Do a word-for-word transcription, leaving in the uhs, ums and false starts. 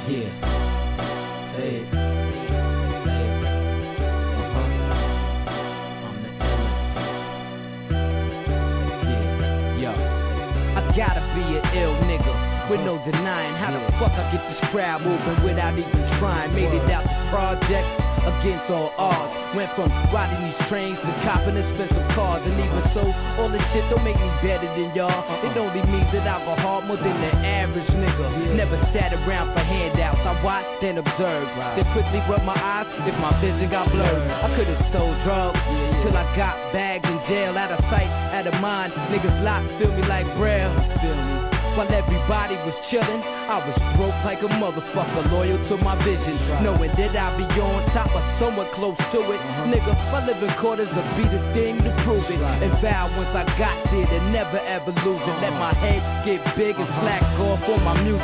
Yeah. Say it. Say it. Uh-huh. I'm the illest. Yeah. Yo. I gotta be an ill nigga with no denying how the fuck I get this crowd moving without even trying. Made it out to projects against all odds. Went from riding these trains to copping expensive cars. And even so, all this shit don't make me better than y'all. It only means that I go hard more than the average nigga. Never sat around for handouts. I watched then observed. Then quickly rubbed my eyes if my vision got blurred. I could've sold drugs till I got bagged in jail. Out of sight, out of mind. Niggas locked, feel me like Braille. Feel me? While everybody was chillin', I was broke like a motherfucker, loyal to my vision, knowing that I'd be on top or somewhat close to it. Uh-huh. Nigga, my living quarters will be the thing to prove it. Right. And vow once I got there to never ever lose it. Uh-huh. Let my head get big and uh-huh. slack off on my music.